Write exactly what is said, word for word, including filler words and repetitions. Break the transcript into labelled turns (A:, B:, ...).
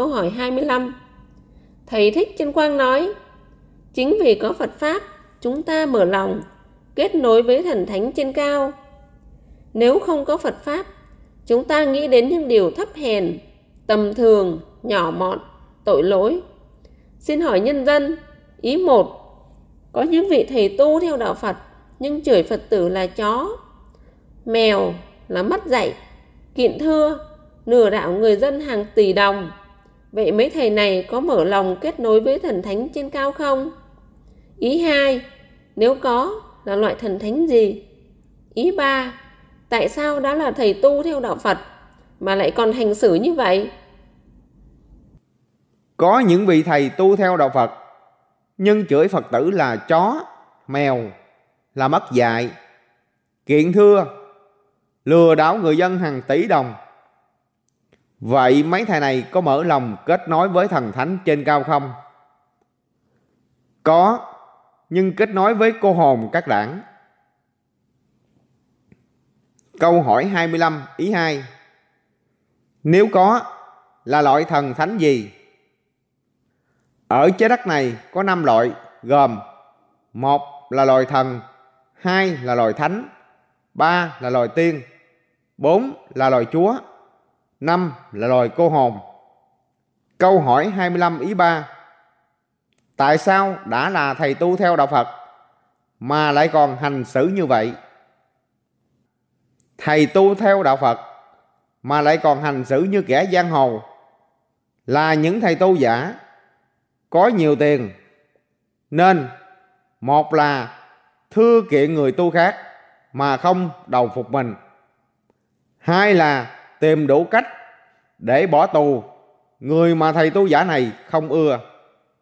A: câu hỏi hai mươi lăm. Thầy Thích Chân Quang nói, chính vì có Phật Pháp, chúng ta mở lòng, kết nối với thần thánh trên cao. Nếu không có Phật Pháp, chúng ta nghĩ đến những điều thấp hèn, tầm thường, nhỏ mọn, tội lỗi. Xin hỏi nhân dân, ý một, có những vị thầy tu theo đạo Phật nhưng chửi Phật tử là chó, mèo, là mất dạy, kiện thưa, lừa đảo người dân hàng tỷ đồng. Vậy mấy thầy này có mở lòng kết nối với thần thánh trên cao không? Ý hai, nếu có, là loại thần thánh gì? Ý ba, tại sao đã là thầy tu theo đạo Phật mà lại còn hành xử như vậy?
B: Có những vị thầy tu theo đạo Phật nhưng chửi Phật tử là chó, mèo, là mất dạy, kiện thưa, lừa đảo người dân hàng tỷ đồng. Vậy mấy thầy này có mở lòng kết nối với thần thánh trên cao không? Có, nhưng kết nối với cô hồn các đảng. Câu hỏi hai mươi lăm, ý hai. Nếu có, là loại thần thánh gì? Ở trái đất này có năm loại gồm: một là loài thần, hai là loài thánh, ba là loài tiên, bốn là loài chúa, năm là loài cô hồn. Câu hỏi hai mươi lăm, ý ba. Tại sao đã là thầy tu theo đạo Phật mà lại còn hành xử như vậy? Thầy tu theo đạo Phật mà lại còn hành xử như kẻ giang hồ là những thầy tu giả, có nhiều tiền, nên một là thưa kiện người tu khác mà không đầu phục mình, hai là tìm đủ cách để bỏ tù người mà thầy tu giả này không ưa.